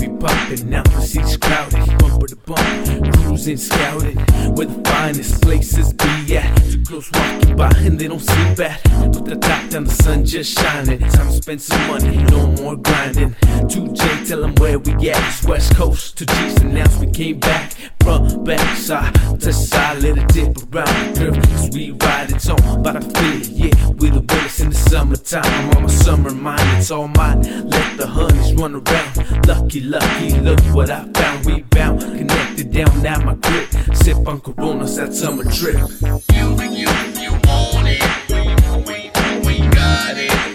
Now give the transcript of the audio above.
be popping out, the seats crowded, bumper to bumper, cruising, scouting, where the finest places be at. Too close walking by and they don't see bad. Put the top down, the sun just shining. Time to spend some money, no more grinding. 2J, tell them where we at. It's West Coast, 2G's announced we came back. Front, back, side to side, let it dip around the curve, cause we ride it on, but I feel it, yeah. We the winners in the summertime. I'm on my summer mind, it's all mine. Let the honeys run around. Lucky, lucky, look what I found. We bound, connected down now my grip. Sip on Coronas, that summer trip. You want it, we got it.